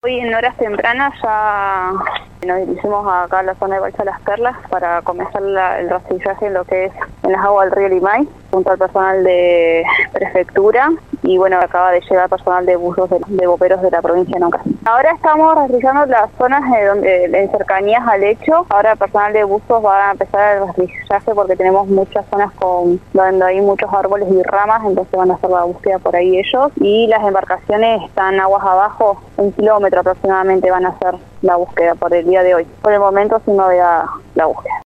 Hoy en horas tempranas ya nos dirigimos acá a la zona de Balsa Las Perlas para comenzar el rastrillaje en lo que es en las aguas del río Limay, junto al personal de prefectura y bueno, acaba de llegar personal de buzos de bomberos de la provincia de Neuquén. Ahora estamos rastrillando las zonas en cercanías al lecho. Ahora el personal de buzos va a empezar el rastrillaje porque tenemos muchas zonas donde hay muchos árboles y ramas, entonces van a hacer la búsqueda por ahí ellos. Y las embarcaciones están aguas abajo, 1 kilómetro aproximadamente van a hacer la búsqueda por el día de hoy. Por el momento sin novedad la búsqueda.